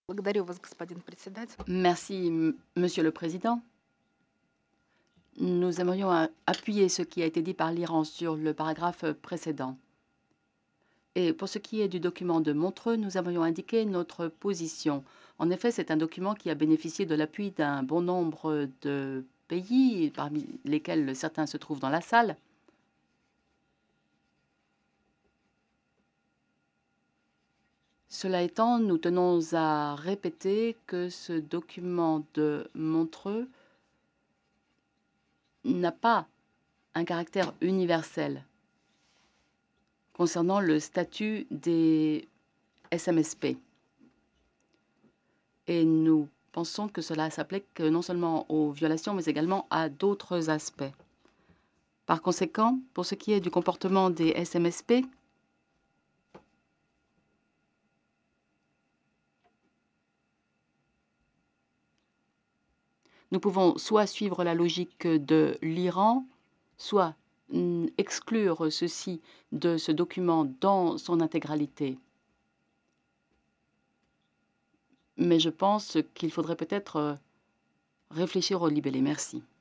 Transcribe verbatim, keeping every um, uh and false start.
Благодарю вас, господин председатель. Merci, M- Monsieur le Président. Nous aimerions a- appuyer ce qui a été dit par l'Iran sur le paragraphe euh, précédent. Et pour ce qui est du document de Montreux, nous aimerions indiquer notre position. En effet, c'est un document qui a bénéficié de l'appui d'un bon nombre de pays, parmi lesquels certains se trouvent dans la salle. Cela étant, nous tenons à répéter que ce document de Montreux n'a pas un caractère universel concernant le statut des S M S P. Et nous pensons que cela s'applique non seulement aux violations, mais également à d'autres aspects. Par conséquent, pour ce qui est du comportement des S M S P, nous pouvons soit suivre la logique de l'Iran, soit mm, exclure ceci de ce document dans son intégralité. Mais je pense qu'il faudrait peut-être euh, réfléchir au libellé. Merci.